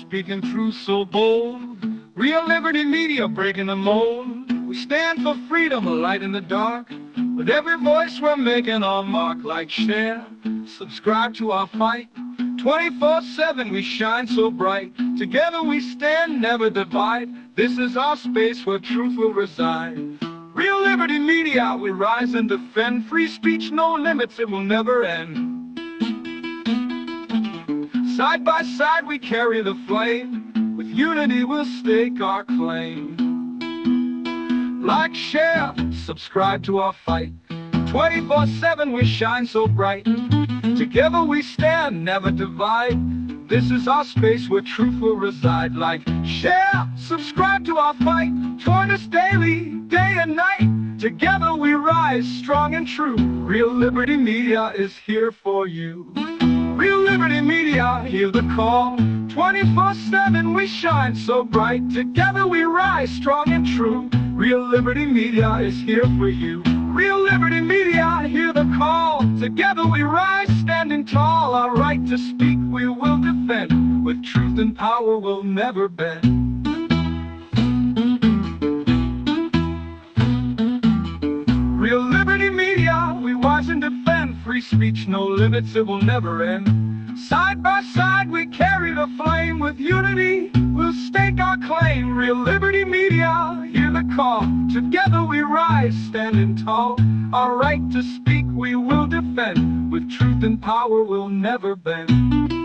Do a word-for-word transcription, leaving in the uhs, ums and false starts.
speaking truth so bold. Real Liberty Media breaking the mold. We stand for freedom, a light in the dark. With every voice we're making our mark. Like, share, subscribe to our fight. twenty-four seven we shine so bright. Together we stand, never divide. This is our space where truth will reside. Real Liberty Media, we rise and defend. Free speech, no limits, it will never end. Side by side we carry the flame. With unity we'll stake our claim. Like, share, subscribe to our fight. twenty-four seven we shine so bright. Together we stand, never divide. This is our space where truth will reside. Like, share, subscribe to our fight. Join us daily, day and night. Together we rise, strong and true. Real Liberty Media is here for you. Real Liberty Media, hear the call. twenty-four seven we shine so bright. Together we rise, strong and true. Real Liberty Media is here for you. Real Liberty Media, hear the call. Together we rise, standing tall. Our right to speak we will defend. With truth and power we'll never bend. Real Liberty Media, we rise and defend. Free speech, no limits, it will never end. Side by side we carry the flame. With unity we'll stake our claim. Real Liberty Media, hear the call. Together we rise, standing tall. Our right to speak we will defend. With truth and power we'll never bend.